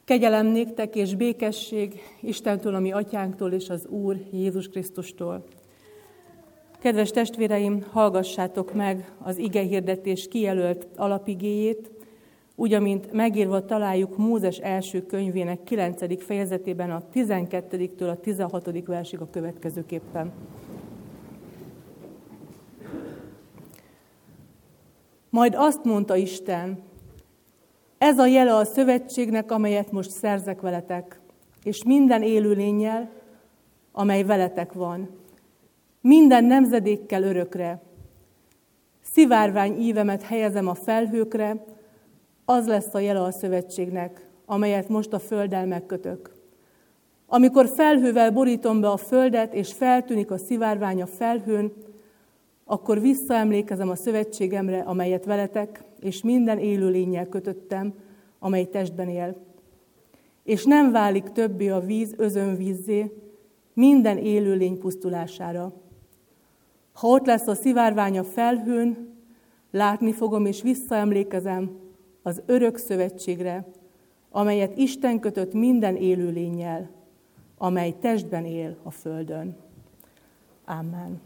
Kegyelem néktek és békesség Istentől, a mi atyánktól és az Úr Jézus Krisztustól. Kedves testvéreim, hallgassátok meg az igehirdetés kijelölt alapigéjét, úgy, amint megírva találjuk Mózes első könyvének 9. fejezetében a 12-től a 16. versig a következőképpen. Majd azt mondta Isten: ez a jele a szövetségnek, amelyet most szerzek veletek, és minden élőlénnyel, amely veletek van, minden nemzedékkel örökre. Szivárvány ívemet helyezem a felhőkre, az lesz a jele a szövetségnek, amelyet most a földdel megkötök. Amikor felhővel borítom be a földet, és feltűnik a szivárvány a felhőn, akkor visszaemlékezem a szövetségemre, amelyet veletek, és minden élőlénnyel kötöttem, amely testben él. És nem válik többé a víz özönvízzé minden élőlény pusztulására. Ha ott lesz a szivárvány a felhőn, látni fogom és visszaemlékezem az örök szövetségre, amelyet Isten kötött minden élőlénnyel, amely testben él a földön. Amen.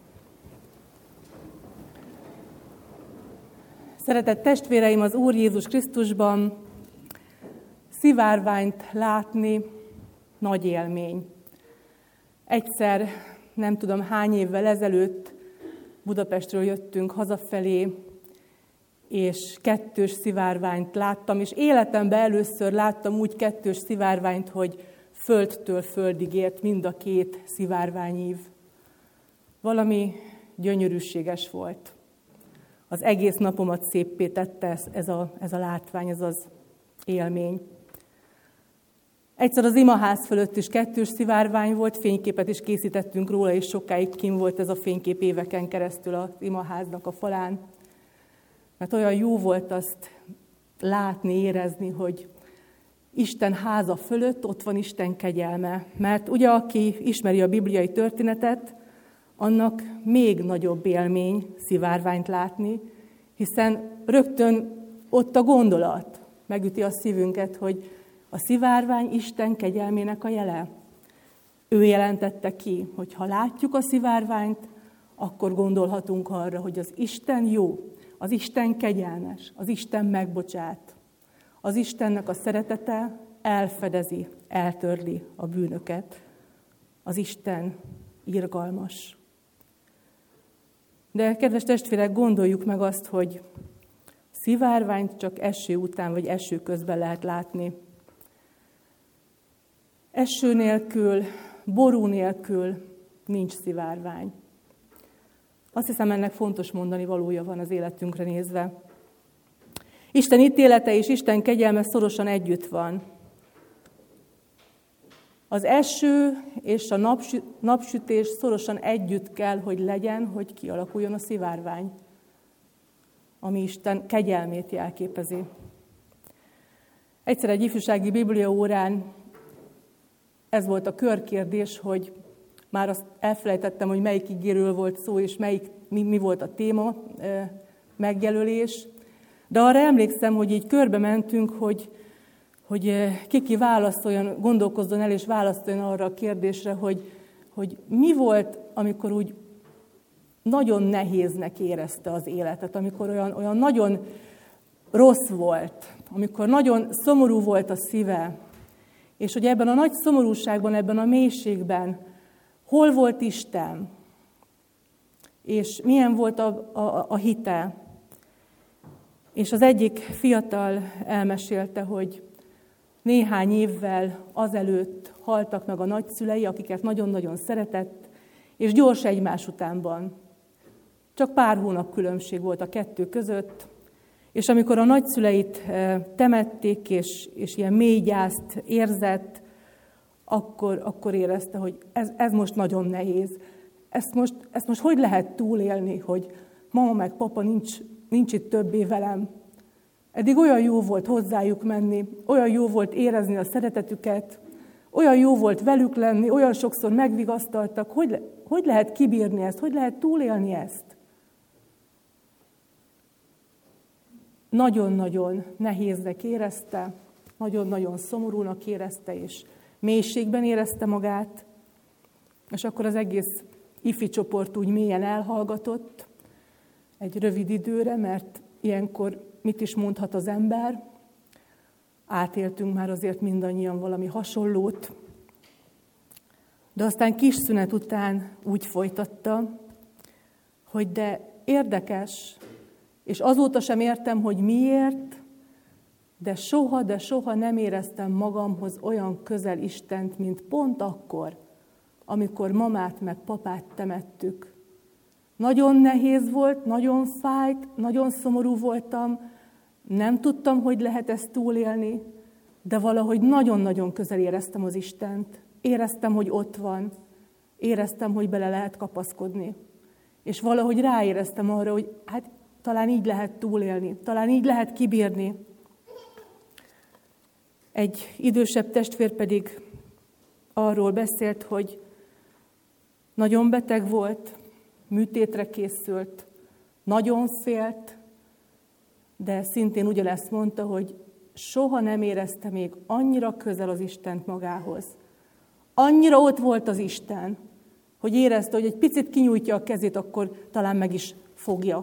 Szeretett testvéreim, az Úr Jézus Krisztusban, szivárványt látni nagy élmény. Egyszer, nem tudom hány évvel ezelőtt Budapestről jöttünk hazafelé, és kettős szivárványt láttam, és életemben először láttam úgy kettős szivárványt, hogy földtől földig ért mind a két szivárványív. Valami gyönyörűséges volt. Az egész napomat széppé tette ez a látvány, ez az élmény. Egyszer az imaház fölött is kettős szivárvány volt, fényképet is készítettünk róla, és sokáig kint volt ez a fénykép éveken keresztül az imaháznak a falán. Mert olyan jó volt azt látni, érezni, hogy Isten háza fölött ott van Isten kegyelme. Mert ugye, aki ismeri a bibliai történetet, annak még nagyobb élmény szivárványt látni, hiszen rögtön ott a gondolat megüti a szívünket, hogy a szivárvány Isten kegyelmének a jele. Ő jelentette ki, hogy ha látjuk a szivárványt, akkor gondolhatunk arra, hogy az Isten jó, az Isten kegyelmes, az Isten megbocsát. Az Istennek a szeretete elfedezi, eltörli a bűnöket. Az Isten irgalmas. De, kedves testvérek, gondoljuk meg azt, hogy szivárványt csak eső után vagy eső közben lehet látni. Eső nélkül, ború nélkül nincs szivárvány. Azt hiszem, ennek fontos mondani valója van az életünkre nézve. Isten ítélete és Isten kegyelme szorosan együtt van. Az eső és a napsütés szorosan együtt kell, hogy legyen, hogy kialakuljon a szivárvány, ami Isten kegyelmét jelképezi. Egyszer egy ifjúsági bibliaórán ez volt a körkérdés, hogy már azt elfelejtettem, hogy melyik igéről volt szó, és mi volt a téma megjelölés. De arra emlékszem, hogy így körbe mentünk, hogy ki válaszoljon, gondolkozzon el és válaszoljon arra a kérdésre, hogy mi volt, amikor úgy nagyon nehéznek érezte az életet, amikor olyan nagyon rossz volt, amikor nagyon szomorú volt a szíve, és hogy ebben a nagy szomorúságban, ebben a mélységben hol volt Isten, és milyen volt a hite. És az egyik fiatal elmesélte, hogy néhány évvel azelőtt haltak meg a nagyszülei, akiket nagyon-nagyon szeretett, és gyors egymás utánban. Csak pár hónap különbség volt a kettő között, és amikor a nagyszüleit temették, és ilyen mély gyászt érzett, akkor érezte, hogy ez most nagyon nehéz. Ezt most hogy lehet túlélni, hogy mama meg papa nincs itt többé velem. Eddig olyan jó volt hozzájuk menni, olyan jó volt érezni a szeretetüket, olyan jó volt velük lenni, olyan sokszor megvigasztaltak. Hogy lehet kibírni ezt? Hogy lehet túlélni ezt? Nagyon-nagyon nehéznek érezte, nagyon-nagyon szomorúnak érezte, és mélységben érezte magát, és akkor az egész ifi csoport úgy mélyen elhallgatott egy rövid időre, mert ilyenkor mit is mondhat az ember? Átéltünk már azért mindannyian valami hasonlót, de aztán kis szünet után úgy folytatta, hogy de érdekes, és azóta sem értem, hogy miért, de soha nem éreztem magamhoz olyan közel Istent, mint pont akkor, amikor mamát meg papát temettük. Nagyon nehéz volt, nagyon fájt, nagyon szomorú voltam, nem tudtam, hogy lehet ezt túlélni, de valahogy nagyon-nagyon közel éreztem az Istent. Éreztem, hogy ott van, éreztem, hogy bele lehet kapaszkodni. És valahogy ráéreztem arra, hogy hát talán így lehet túlélni, talán így lehet kibírni. Egy idősebb testvér pedig arról beszélt, hogy nagyon beteg volt, műtétre készült, nagyon félt, de szintén ugyanezt mondta, hogy soha nem érezte még annyira közel az Istent magához. Annyira ott volt az Isten, hogy érezte, hogy egy picit kinyújtja a kezét, akkor talán meg is fogja.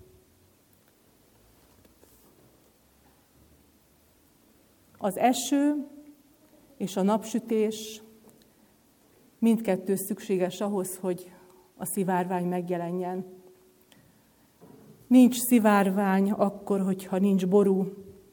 Az eső és a napsütés mindkettő szükséges ahhoz, hogy a szivárvány megjelenjen. Nincs szivárvány akkor, hogyha nincs ború.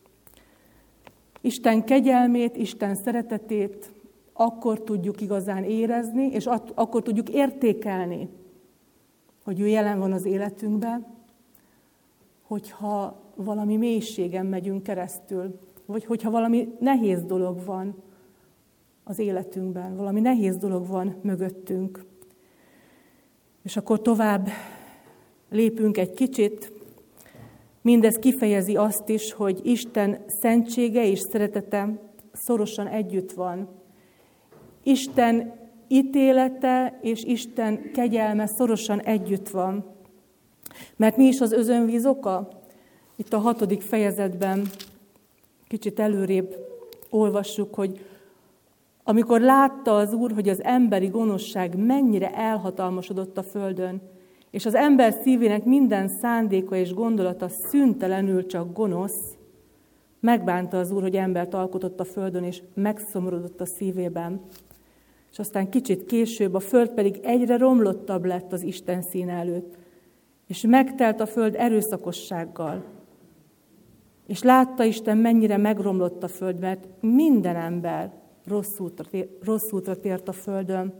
Isten kegyelmét, Isten szeretetét akkor tudjuk igazán érezni, és akkor tudjuk értékelni, hogy ő jelen van az életünkben, hogyha valami mélységen megyünk keresztül, vagy hogyha valami nehéz dolog van az életünkben, valami nehéz dolog van mögöttünk. És akkor tovább lépünk egy kicsit. Mindez kifejezi azt is, hogy Isten szentsége és szeretete szorosan együtt van. Isten ítélete és Isten kegyelme szorosan együtt van. Mert mi is az özönvíz oka? Itt a 6. fejezetben kicsit előrébb olvassuk, hogy amikor látta az Úr, hogy az emberi gonoszság mennyire elhatalmasodott a földön, és az ember szívének minden szándéka és gondolata szüntelenül csak gonosz, megbánta az Úr, hogy embert alkotott a földön, és megszomorodott a szívében. És aztán kicsit később a föld pedig egyre romlottabb lett az Isten színe előtt, és megtelt a föld erőszakossággal. És látta Isten, mennyire megromlott a föld, mert minden ember rossz útra tért a földön.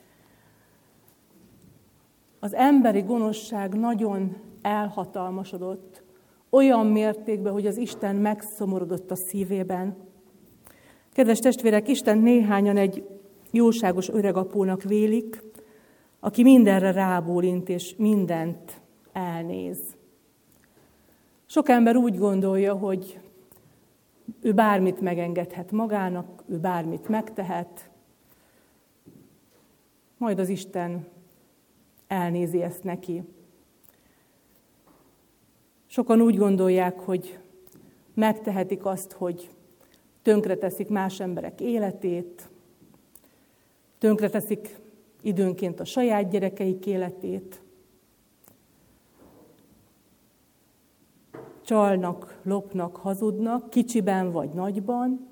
Az emberi gonoszság nagyon elhatalmasodott, olyan mértékben, hogy az Isten megszomorodott a szívében. Kedves testvérek, Isten néhányan egy jóságos öregapónak vélik, aki mindenre rábólint és mindent elnéz. Sok ember úgy gondolja, hogy ő bármit megengedhet magának, ő bármit megtehet, majd az Isten elnézi ezt neki. Sokan úgy gondolják, hogy megtehetik azt, hogy tönkreteszik más emberek életét, tönkreteszik időnként a saját gyerekeik életét, csalnak, lopnak, hazudnak, kicsiben vagy nagyban,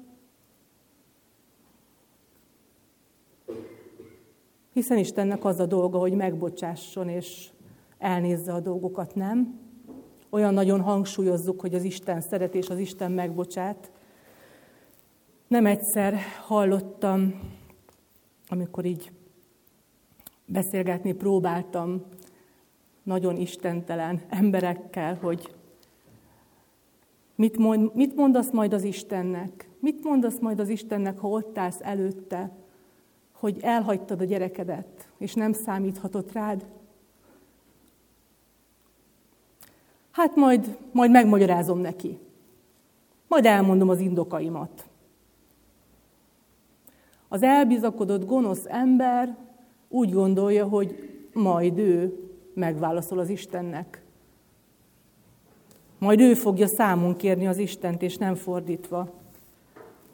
hiszen Istennek az a dolga, hogy megbocsásson és elnézze a dolgokat, nem? Olyan nagyon hangsúlyozzuk, hogy az Isten szeret és az Isten megbocsát. Nem egyszer hallottam, amikor így beszélgetni próbáltam nagyon istentelen emberekkel, hogy mit mondasz majd az Istennek? Mit mondasz majd az Istennek, ha ott állsz előtte, hogy elhagytad a gyerekedet, és nem számíthatott rád? Hát majd megmagyarázom neki. Majd elmondom az indokaimat. Az elbizakodott, gonosz ember úgy gondolja, hogy majd ő megválaszol az Istennek. Majd ő fogja számon kérni az Istent, és nem fordítva.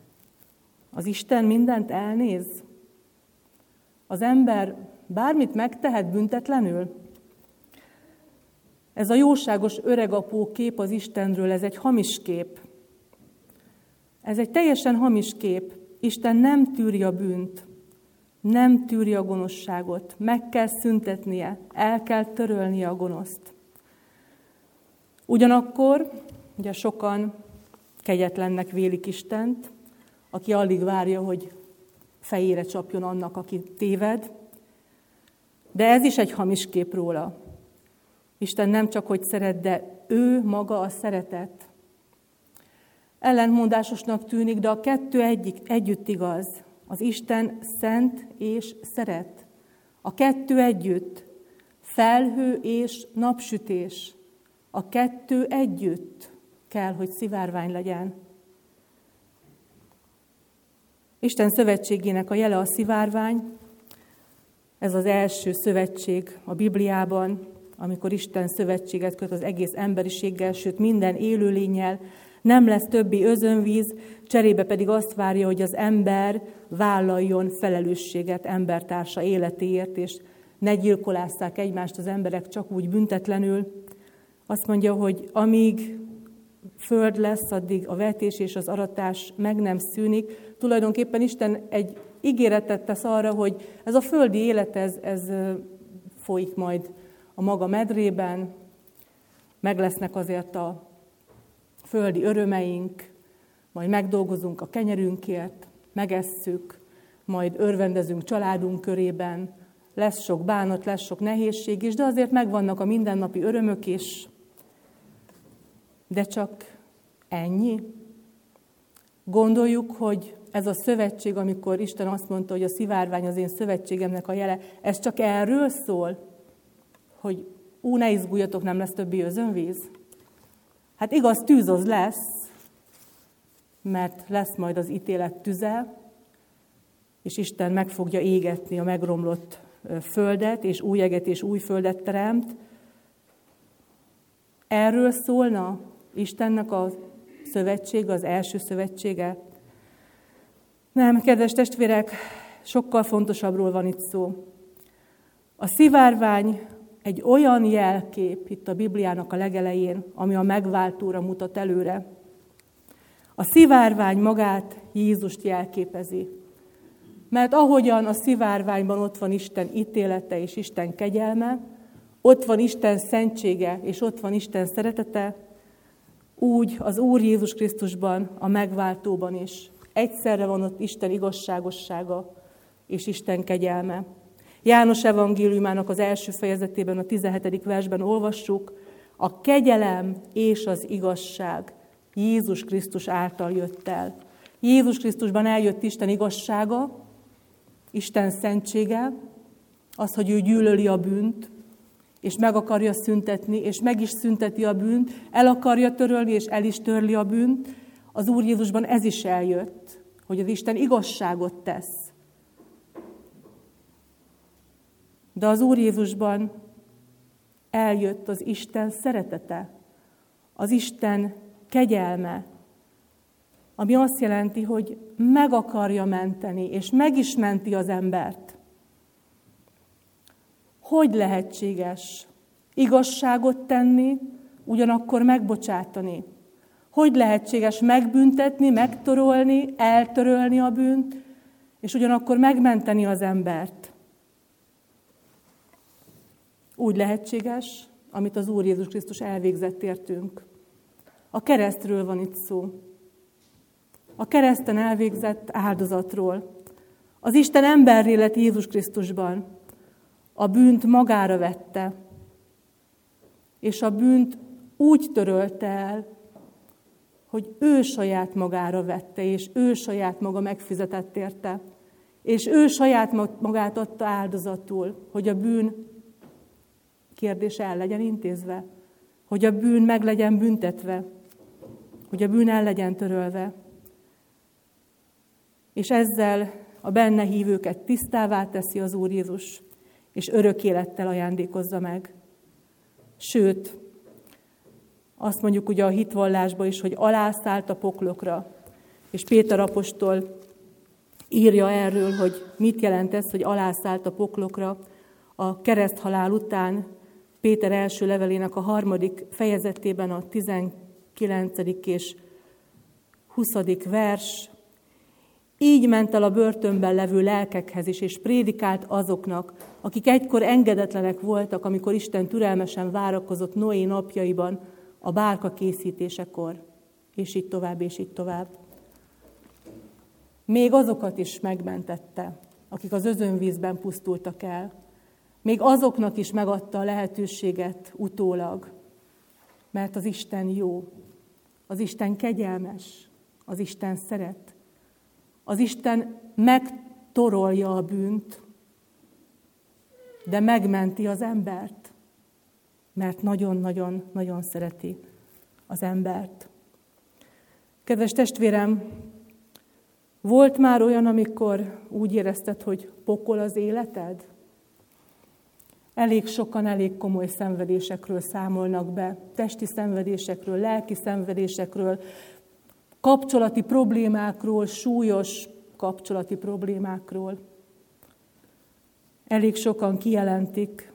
Az Isten mindent elnéz? Az ember bármit megtehet büntetlenül? Ez a jóságos öregapó kép az Istenről, ez egy hamis kép. Ez egy teljesen hamis kép. Isten nem tűri a bűnt, nem tűri a gonoszságot, meg kell szüntetnie, el kell törölnie a gonoszt. Ugyanakkor, ugye sokan kegyetlennek vélik Istent, aki alig várja, hogy fejére csapjon annak, aki téved, de ez is egy hamis kép róla. Isten nem csak hogy szeret, de ő maga a szeretet. Ellentmondásosnak tűnik, de a kettő együtt igaz. Az Isten szent és szeret. A kettő együtt. Felhő és napsütés. A kettő együtt kell, hogy szivárvány legyen. Isten szövetségének a jele a szivárvány. Ez az első szövetség a Bibliában, amikor Isten szövetséget köt az egész emberiséggel, sőt minden élőlénnyel. Nem lesz többi özönvíz, cserébe pedig azt várja, hogy az ember vállaljon felelősséget embertársa életéért, és ne gyilkolásszák egymást az emberek csak úgy büntetlenül. Azt mondja, hogy amíg föld lesz, addig a vetés és az aratás meg nem szűnik. Tulajdonképpen Isten egy ígéretet tesz arra, hogy ez a földi élet, ez folyik majd a maga medrében, meg lesznek azért a földi örömeink, majd megdolgozunk a kenyerünkért, megesszük, majd örvendezünk családunk körében, lesz sok bánat, lesz sok nehézség is, de azért megvannak a mindennapi örömök is. De csak ennyi? Gondoljuk, hogy ez a szövetség, amikor Isten azt mondta, hogy a szivárvány az én szövetségemnek a jele, ez csak erről szól, hogy ne izguljatok, nem lesz többi özönvíz? Hát igaz, tűz az lesz, mert lesz majd az ítélet tüze, és Isten meg fogja égetni a megromlott földet, és új eget és új földet teremt. Erről szólna Istennek a szövetsége, az első szövetsége? Nem, kedves testvérek, sokkal fontosabbról van itt szó. A szivárvány egy olyan jelkép itt a Bibliának a legelején, ami a megváltóra mutat előre. A szivárvány magát Jézust jelképezi. Mert ahogyan a szivárványban ott van Isten ítélete és Isten kegyelme, ott van Isten szentsége és ott van Isten szeretete, úgy az Úr Jézus Krisztusban, a megváltóban is egyszerre van ott Isten igazságossága és Isten kegyelme. János evangéliumának az első fejezetében, a 17. versben olvassuk, a kegyelem és az igazság Jézus Krisztus által jött el. Jézus Krisztusban eljött Isten igazsága, Isten szentsége, az, hogy ő gyűlöli a bűnt, és meg akarja szüntetni, és meg is szünteti a bűnt, el akarja törölni, és el is törli a bűnt. Az Úr Jézusban ez is eljött, hogy az Isten igazságot tesz. De az Úr Jézusban eljött az Isten szeretete, az Isten kegyelme, ami azt jelenti, hogy meg akarja menteni, és meg is menti az embert. Hogy lehetséges igazságot tenni, ugyanakkor megbocsátani? Hogy lehetséges megbüntetni, megtorolni, eltörölni a bűnt, és ugyanakkor megmenteni az embert? Úgy lehetséges, amit az Úr Jézus Krisztus elvégzett értünk. A keresztről van itt szó. A kereszten elvégzett áldozatról. Az Isten emberré lett Jézus Krisztusban. A bűnt magára vette, és a bűnt úgy törölte el, hogy ő saját magára vette, és ő saját maga megfizetett érte, és ő saját magát adta áldozatul, hogy a bűn kérdése el legyen intézve, hogy a bűn meg legyen büntetve, hogy a bűn el legyen törölve. És ezzel a benne hívőket tisztává teszi az Úr Jézus, és örök élettel ajándékozza meg. Sőt, azt mondjuk ugye a hitvallásban is, hogy alászállt a poklokra. És Péter apostol írja erről, hogy mit jelent ez, hogy alászállt a poklokra a kereszthalál után, Péter első levelének a 3. fejezetében a 19. és 20. vers. Így ment el a börtönben levő lelkekhez is, és prédikált azoknak, akik egykor engedetlenek voltak, amikor Isten türelmesen várakozott Noé napjaiban a bárka készítésekor. És így tovább, és így tovább. Még azokat is megmentette, akik az özönvízben pusztultak el. Még azoknak is megadta a lehetőséget utólag, mert az Isten jó, az Isten kegyelmes, az Isten szeret. Az Isten megtorolja a bűnt, de megmenti az embert, mert nagyon-nagyon-nagyon szereti az embert. Kedves testvérem, volt már olyan, amikor úgy érezted, hogy pokol az életed? Elég sokan elég komoly szenvedésekről számolnak be, testi szenvedésekről, lelki szenvedésekről, kapcsolati problémákról, súlyos kapcsolati problémákról. Elég sokan kijelentik,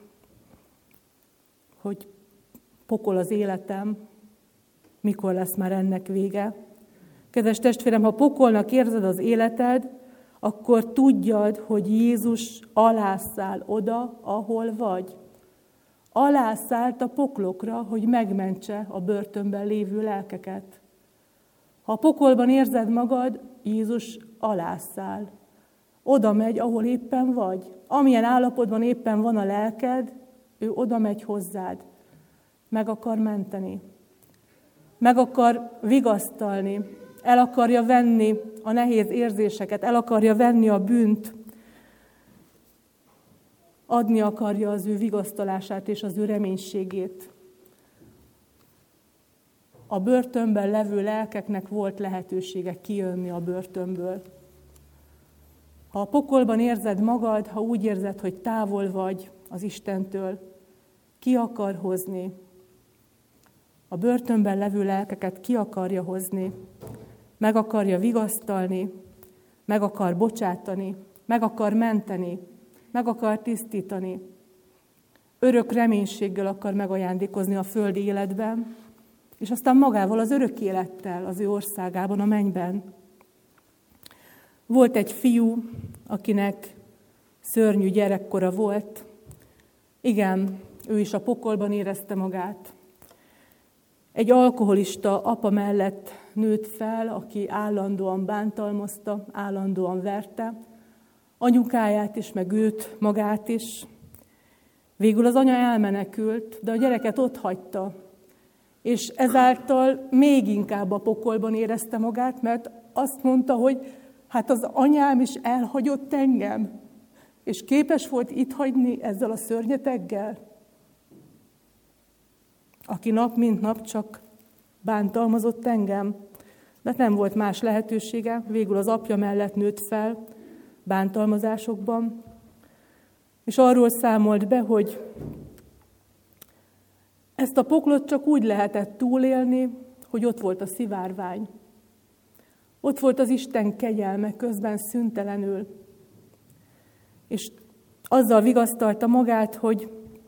hogy pokol az életem, mikor lesz már ennek vége. Kedves testvérem, ha pokolnak érzed az életed, akkor tudjad, hogy Jézus alászáll oda, ahol vagy. Alászállt a poklokra, hogy megmentse a börtönben lévő lelkeket. Ha a pokolban érzed magad, Jézus alászáll. Oda megy, ahol éppen vagy. Amilyen állapotban éppen van a lelked, ő oda megy hozzád. Meg akar menteni. Meg akar vigasztalni. El akarja venni a nehéz érzéseket, el akarja venni a bűnt. Adni akarja az ő vigasztalását és az ő reménységét. A börtönben levő lelkeknek volt lehetősége kijönni a börtönből. Ha a pokolban érzed magad, ha úgy érzed, hogy távol vagy az Istentől, ki akar hozni. A börtönben levő lelkeket ki akarja hozni. Meg akarja vigasztalni, meg akar bocsátani, meg akar menteni, meg akar tisztítani. Örök reménységgel akar megajándékozni a földi életben, és aztán magával az örök élettel az ő országában, a mennyben. Volt egy fiú, akinek szörnyű gyerekkora volt. Igen, ő is a pokolban érezte magát. Egy alkoholista apa mellett nőtt fel, aki állandóan bántalmazta, állandóan verte, anyukáját is, meg őt, magát is. Végül az anya elmenekült, de a gyereket ott hagyta, és ezáltal még inkább a pokolban érezte magát, mert azt mondta, hogy hát az anyám is elhagyott engem, és képes volt itt hagyni ezzel a szörnyeteggel, aki nap mint nap csak bántalmazott engem, de nem volt más lehetősége, végül az apja mellett nőtt fel bántalmazásokban, és arról számolt be, hogy ezt a poklot csak úgy lehetett túlélni, hogy ott volt a szivárvány. Ott volt az Isten kegyelme közben szüntelenül. És azzal vigasztalta magát, hogy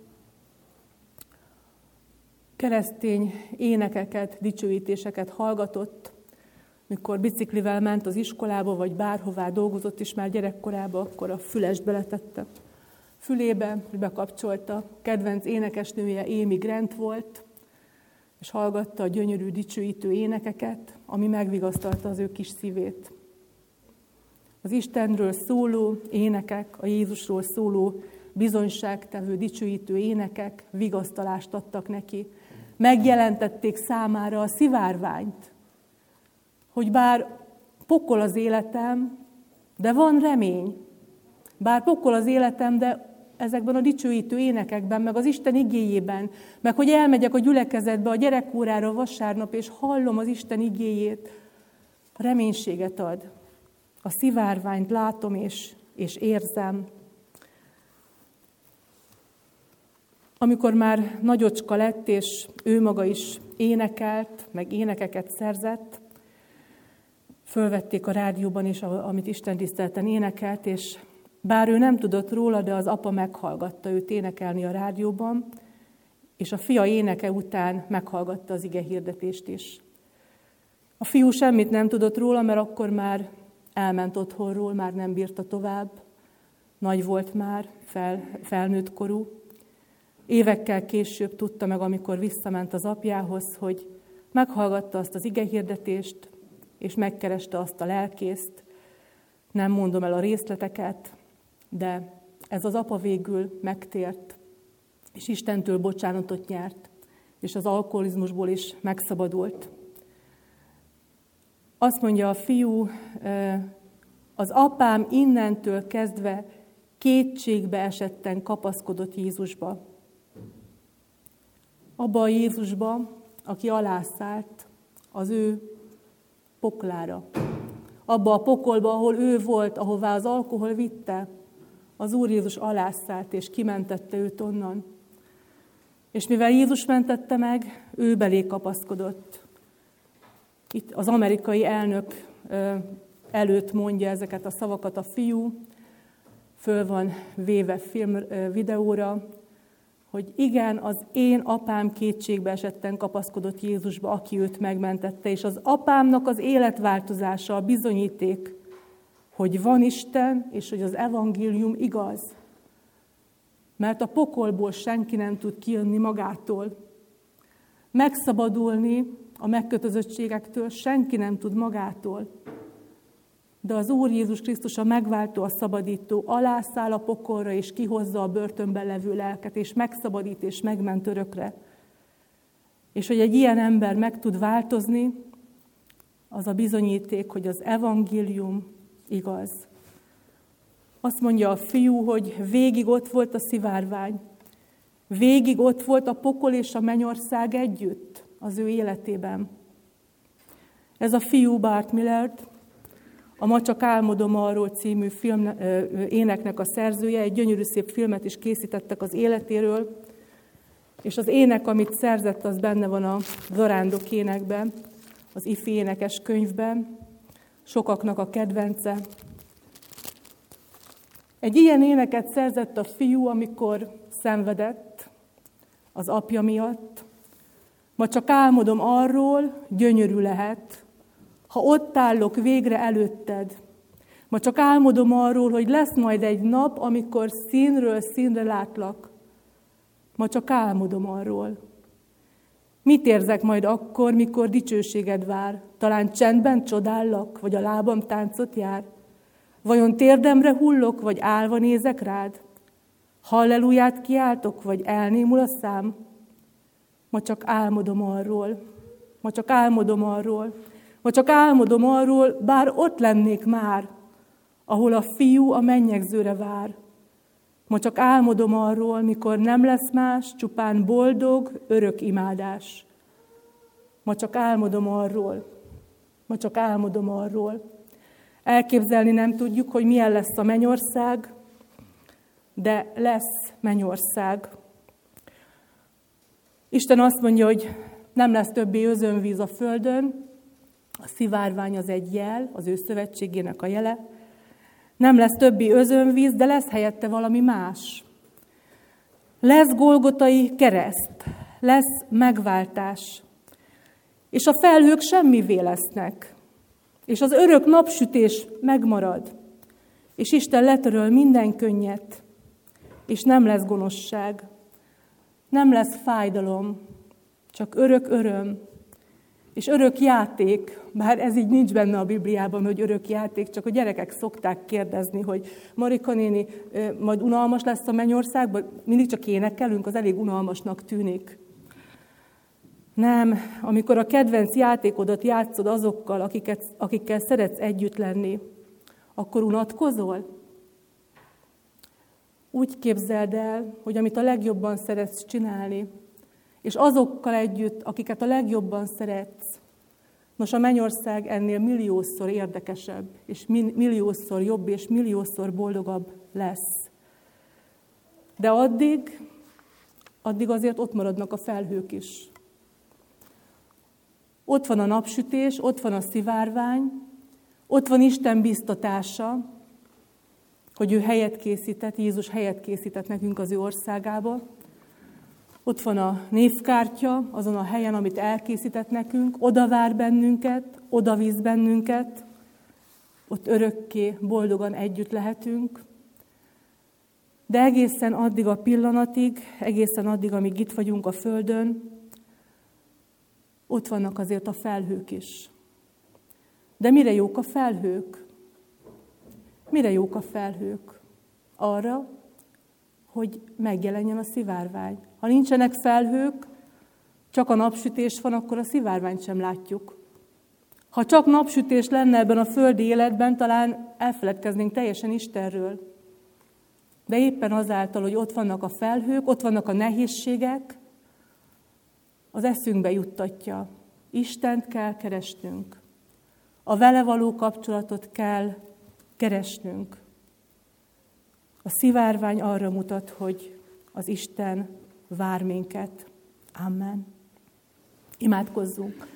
keresztény énekeket, dicsőítéseket hallgatott, mikor biciklivel ment az iskolába, vagy bárhová dolgozott is már gyerekkorában, akkor a fülest beletette. Fülébe bekapcsolta, kedvenc énekesnője Amy Grant volt, és hallgatta a gyönyörű, dicsőítő énekeket, ami megvigasztalta az ő kis szívét. Az Istenről szóló énekek, a Jézusról szóló bizonyságtevő, dicsőítő énekek vigasztalást adtak neki. Megjelentették számára a szivárványt, hogy bár pokol az életem, de van remény. Bár pokol az életem, de ezekben a dicsőítő énekekben, meg az Isten igéjében, meg hogy elmegyek a gyülekezetbe, a gyerekórára vasárnap, és hallom az Isten igéjét, reménységet ad. A szivárványt látom és érzem. Amikor már nagyocska lett, és ő maga is énekelt, meg énekeket szerzett, fölvették a rádióban is, amit Isten tiszteleten énekelt, és bár ő nem tudott róla, de az apa meghallgatta őt énekelni a rádióban, és a fia éneke után meghallgatta az ige hirdetést is. A fiú semmit nem tudott róla, mert akkor már elment otthonról, már nem bírta tovább, nagy volt már, felnőtt korú. Évekkel később tudta meg, amikor visszament az apjához, hogy meghallgatta azt az igehirdetést, és megkereste azt a lelkészt. Nem mondom el a részleteket, de ez az apa végül megtért, és Istentől bocsánatot nyert, és az alkoholizmusból is megszabadult. Azt mondja a fiú, az apám innentől kezdve kétségbe esetten kapaszkodott Jézusba. Abba a Jézusba, aki alászállt az ő poklára. Abba a pokolba, ahol ő volt, ahová az alkohol vitte, az Úr Jézus alászállt és kimentette őt onnan. És mivel Jézus mentette meg, ő belé kapaszkodott. Itt az amerikai elnök előtt mondja ezeket a szavakat a fiú, föl van véve videóra, hogy igen, az én apám kétségbe esetten kapaszkodott Jézusba, aki őt megmentette, és az apámnak az életváltozása a bizonyíték, hogy van Isten, és hogy az evangélium igaz. Mert a pokolból senki nem tud kijönni magától. Megszabadulni a megkötözöttségektől senki nem tud magától. De az Úr Jézus Krisztus a megváltó, a szabadító alászáll a pokolra, és kihozza a börtönben levő lelket, és megszabadít, és megment örökre. És hogy egy ilyen ember meg tud változni, az a bizonyíték, hogy az evangélium igaz. Azt mondja a fiú, hogy végig ott volt a szivárvány, végig ott volt a pokol és a mennyország együtt az ő életében. Ez a fiú Bart Millard, a Ma csak álmodom arról című éneknek a szerzője, egy gyönyörű szép filmet is készítettek az életéről, és az ének, amit szerzett, az benne van a Zarándok énekben, az ifi énekes könyvben, sokaknak a kedvence. Egy ilyen éneket szerzett a fiú, amikor szenvedett az apja miatt. Ma csak álmodom arról, gyönyörű lehet, ha ott állok végre előtted. Ma csak álmodom arról, hogy lesz majd egy nap, amikor színről színre látlak. Ma csak álmodom arról. Mit érzek majd akkor, mikor dicsőséged vár? Talán csendben csodállak, vagy a lábam táncot jár? Vajon térdemre hullok, vagy állva nézek rád? Halleluját kiáltok, vagy elnémul a szám? Ma csak álmodom arról. Ma csak álmodom arról. Ma csak álmodom arról, bár ott lennék már, ahol a fiú a mennyegzőre vár. Ma csak álmodom arról, mikor nem lesz más, csupán boldog, örök imádás. Ma csak álmodom arról. Ma csak álmodom arról. Elképzelni nem tudjuk, hogy milyen lesz a mennyország, de lesz mennyország. Isten azt mondja, hogy nem lesz többé özönvíz a földön, a szivárvány az egy jel, az ő szövetségének a jele. Nem lesz többé özönvíz, de lesz helyette valami más. Lesz golgotai kereszt, lesz megváltás, és a felhők semmivé lesznek, és az örök napsütés megmarad, és Isten letöröl minden könnyet, és nem lesz gonoszság, nem lesz fájdalom, csak örök öröm, és örök játék, bár ez így nincs benne a Bibliában, hogy örök játék, csak a gyerekek szokták kérdezni, hogy Marika néni, majd unalmas lesz a mennyországban, mindig csak énekelünk, az elég unalmasnak tűnik. Nem, amikor a kedvenc játékodat játszod azokkal, akikkel szeretsz együtt lenni, akkor unatkozol? Úgy képzeld el, hogy amit a legjobban szeretsz csinálni, és azokkal együtt, akiket a legjobban szeretsz, nos, a mennyország ennél milliószor érdekesebb, és milliószor jobb, és milliószor boldogabb lesz. De addig azért ott maradnak a felhők is. Ott van a napsütés, ott van a szivárvány, Ott van Isten biztatása, hogy ő helyet készített, Jézus helyet készített nekünk az ő országába. Ott van a névkártya, azon a helyen, amit elkészített nekünk, oda vár bennünket, oda visz bennünket, ott örökké, boldogan együtt lehetünk. De egészen addig a pillanatig, egészen addig, amíg itt vagyunk a földön, ott vannak azért a felhők is. De mire jók a felhők? Mire jók a felhők? Arra, hogy megjelenjen a szivárvány. Ha nincsenek felhők, csak a napsütés van, akkor a szivárványt sem látjuk. Ha csak napsütés lenne ebben a földi életben, talán elfeledkeznénk teljesen Istenről. De éppen azáltal, hogy ott vannak a felhők, ott vannak a nehézségek, az eszünkbe juttatja. Istent kell keresnünk. A vele való kapcsolatot kell keresnünk. A szivárvány arra mutat, hogy az Isten vár minket. Amen. Imádkozzunk.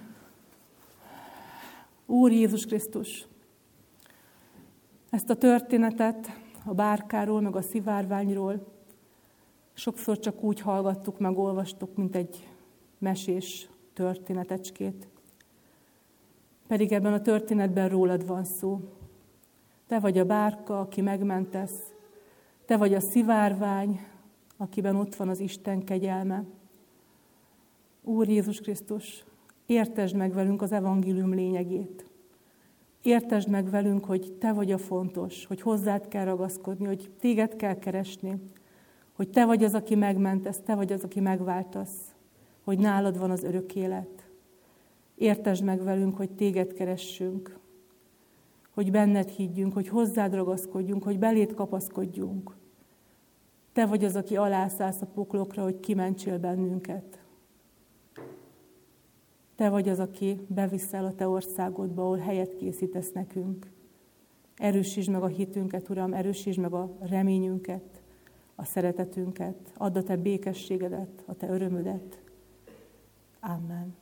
Úr Jézus Krisztus, ezt a történetet a bárkáról, meg a szivárványról sokszor csak úgy hallgattuk, meg olvastuk, mint egy mesés történetecskét. Pedig ebben a történetben rólad van szó. Te vagy a bárka, aki megmentesz. Te vagy a szivárvány, akiben ott van az Isten kegyelme. Úr Jézus Krisztus, értesd meg velünk az evangélium lényegét. Értesd meg velünk, hogy Te vagy a fontos, hogy hozzád kell ragaszkodni, hogy Téged kell keresni, hogy Te vagy az, aki megmentesz, Te vagy az, aki megváltasz, hogy nálad van az örök élet. Értesd meg velünk, hogy Téged keressünk, hogy benned higgyünk, hogy hozzád ragaszkodjunk, hogy beléd kapaszkodjunk. Te vagy az, aki alászállsz a poklokra, hogy kimentsél bennünket. Te vagy az, aki beviszel a Te országodba, ahol helyet készítesz nekünk. Erősítsd meg a hitünket, Uram, erősítsd meg a reményünket, a szeretetünket. Add a Te békességedet, a Te örömödet. Amen.